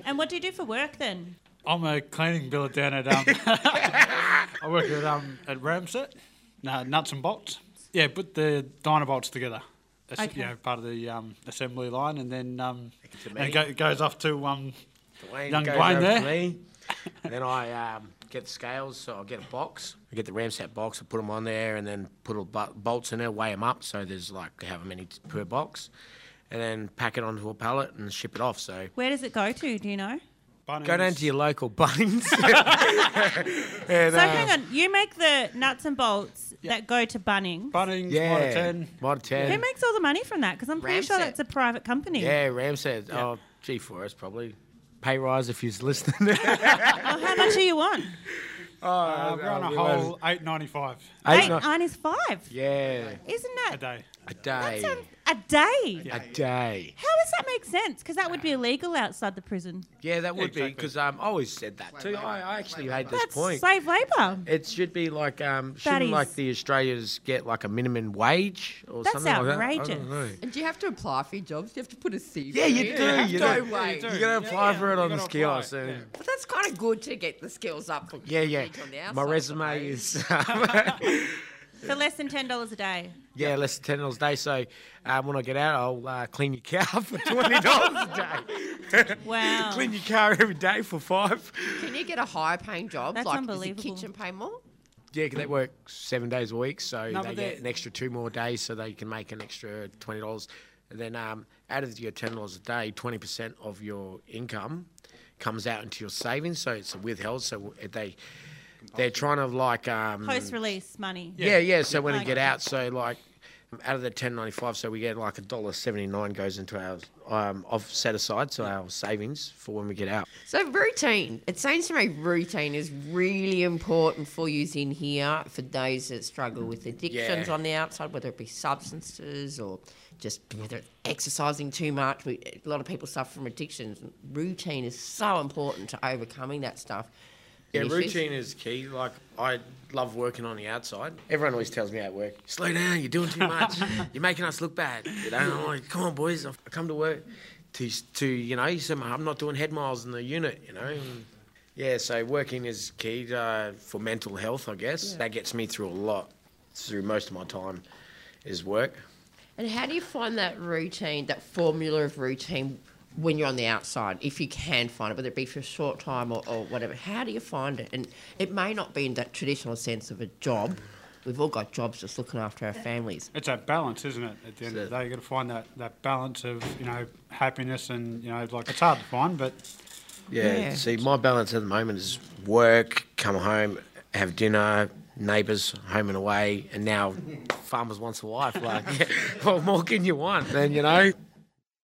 And what do you do for work then? I'm a cleaning biller down at I work at Ramset, nuts and bolts. Yeah, put the Dynabolts together. That's Okay. part of the assembly line, and then and me. it goes off to Dwayne young goes Dwayne over there. to me, and then I get the scales, so I get a box. I get the Ramsat box, I put them on there, and then put all bolts in there, weigh them up, so there's like however many per box, and then pack it onto a pallet and ship it off. So Where does it go to? Do you know? go down to your local Bunnings. So hang on, you make the nuts and bolts that go to Bunnings. Bunnings, Yeah, Mitre 10. Mitre 10. Who makes all the money from that? Because I'm pretty sure Ramsay. that's a private company. Yeah, Ramsat. Yeah. Oh, G4S probably. Pay rise if you're listening. Well, how much do you want? We're on a whole $8.95 $8.95. Yeah, Isn't a that day. a day. a day? Yeah. A day. How does that make sense? Because that would be illegal outside the prison. Yeah, that would be, exactly. because I always said that too. I actually made this That's point. slave labour. It should be like, is- shouldn't like the Australians get like a minimum wage or That's something like that? I outrageous. don't know. And do you have to apply for your jobs? Do you have to put a CV? Yeah, you do. You No do. way. You do. You got to apply for it on the gotta skills. apply, yeah. But that's kind of good to get the skills up for Yeah, yeah. people on the outside, My I resume suppose. is For less than $10 a day. yeah, less than $10 a day. So when I get out, I'll clean your car for $20 a day. Wow. Clean your car every day for $5. Can you get a higher paying job? That's like, unbelievable. Does the kitchen pay more? Yeah, 'cause they work 7 days a week, so No, they but get an extra 2 more days, so they can make an extra $20. And then out of your $10 a day, 20% of your income comes out into your savings, so it's withheld. So they're trying to like Post-release money. yeah. So when I they get get out, so like out of the $10.95, so we get like $1.79 goes into our off set aside, so our savings for when we get out. So routine. It seems to me routine is really important for you in here for those that struggle with addictions Yeah. on the outside, whether it be substances or just whether it's exercising too much. A lot of people suffer from addictions. Routine is so important to overcoming that stuff. Yeah, Issues. routine is key. Like, I love working on the outside. Everyone always tells me at work, slow down, you're doing too much. You're making us look bad. You know, I'm like, come on, boys, I come to work to you say, I'm not doing head miles in the unit, you know. And yeah, so working is key for mental health, I guess. That gets me through a lot, through most of my time, is work. And how do you find that routine, that formula of routine when you're on the outside, if you can find it, whether it be for a short time or whatever? How do you find it? And it may not be in that traditional sense of a job. We've all got jobs just looking after our families. It's that balance, isn't it? At the end of the day, you got to find that balance of happiness and like it's hard to find, but Yeah, see, my balance at the moment is work, come home, have dinner, neighbours, home and away, and now farmers wants a wife. Like, what more can you want? Then,